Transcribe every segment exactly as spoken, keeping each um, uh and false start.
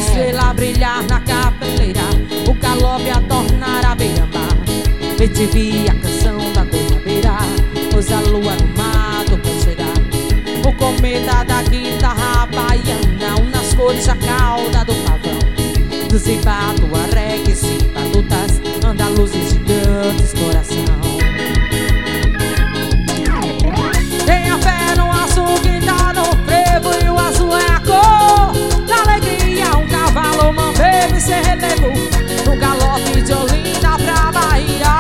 estrela brilhar na cabeleira, o galope a tornar a beira-mar. B T V, a canção da goiabeira, pôs a lua no mato pra cheirar. O cometa da guitarra baiana, nas cores a cauda do pavão. Do zimbado, a reggae, batutas, andaluzes gigantes, coração. Tenha fé no azul que tá no frevo, e o azul é a cor da alegria. Um cavalo mambeiro sem relevo, no galope de Olinda pra Bahia.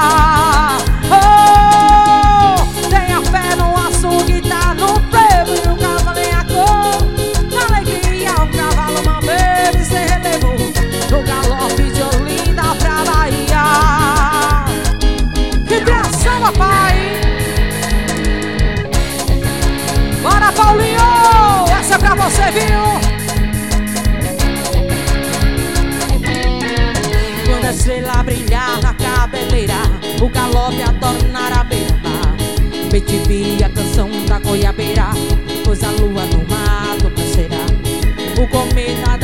Oh, tenha fé no azul que tá no frevo, e o cavalo é a cor da alegria. Um cavalo mambeiro sem relevo, no galope de Olinda pra Bahia. Que criação, papai! Bora, Paulinho! Essa é pra você, viu? Quando a estrela brilhar na cabeleira, o galope a tornar a beira-mar. B T V, a canção da goiabeira, pôs a lua no mato pra cheirar. O cometa